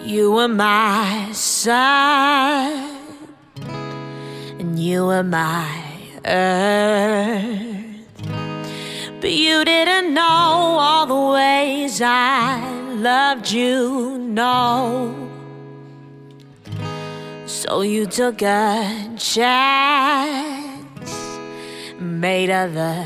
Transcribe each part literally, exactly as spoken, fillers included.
You were my sun, and you were my earth. But you didn't know all the ways I loved you, no. So you took a chance, made other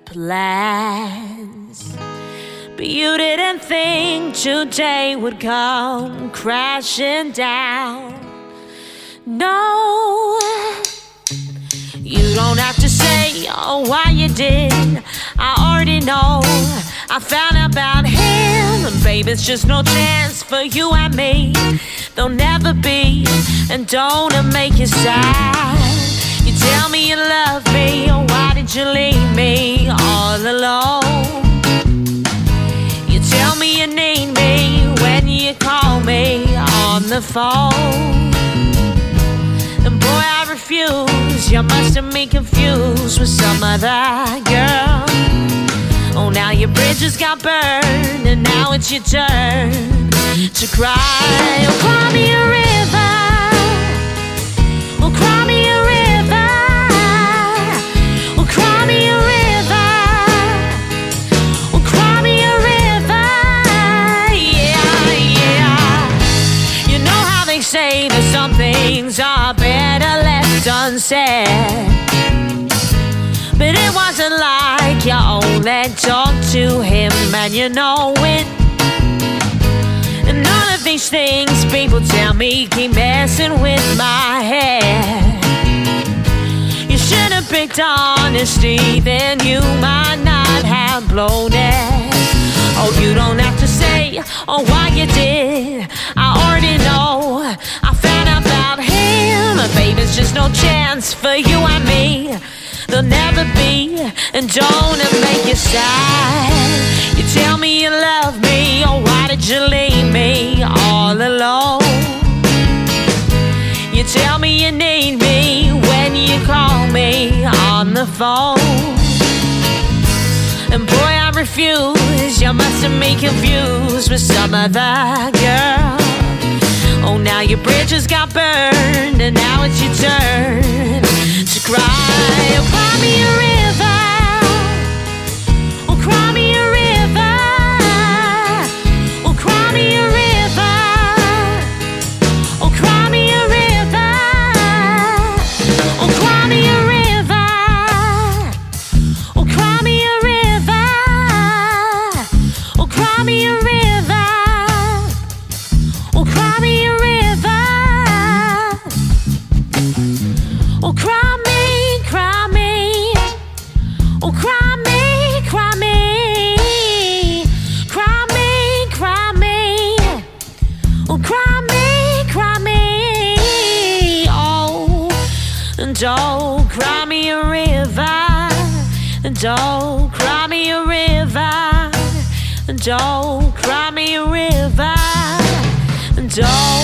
plans. But you didn't think today would come crashing down. No, you don't have to say oh, why you did. I already know. I found out about him, and baby, it's just no chance for you and me. There'll never be, and don't it make you sad? You tell me you love me, oh, why did you leave me all alone? You tell me you need me when you call me on the phone. And boy, I refuse, you must have me confused with some other girl. Oh, now your bridges got burned, and now it's your turn to cry. Oh, cry me a river. Oh, cry me a river. Oh, cry me a river. Oh, cry me a river. Yeah, yeah. You know how they say that some things are better left unsaid. But it wasn't like you only talked to him, and you know it. And none of these things people tell me keep messing with my head. You should have picked honesty, then you might not have blown it. Oh, you don't have to say oh, why you did. I already know. I found out about him, and baby, there's just no chance for you and me. There'll never be, and don't it make you sad? You tell me you love me, oh, why did you leave me all alone? You tell me you need me when you call me on the phone. And boy, I refuse, you must have me confused with some other girl. Oh, now your bridges got burned, and now it's your turn to cry. Oh, cry me a river. Oh, cry me a river. Oh, cry me a river. Oh, cry me a river. Oh, cry me a river. Oh, cry me a river. Oh, cry me a river. Oh, cry me a river. Oh, cry me, cry me. Oh, cry me, cry me. Cry me, cry me. Oh, cry me, cry me. Oh, and don't cry me a river. And don't cry me a river. And don't cry me a river. And don't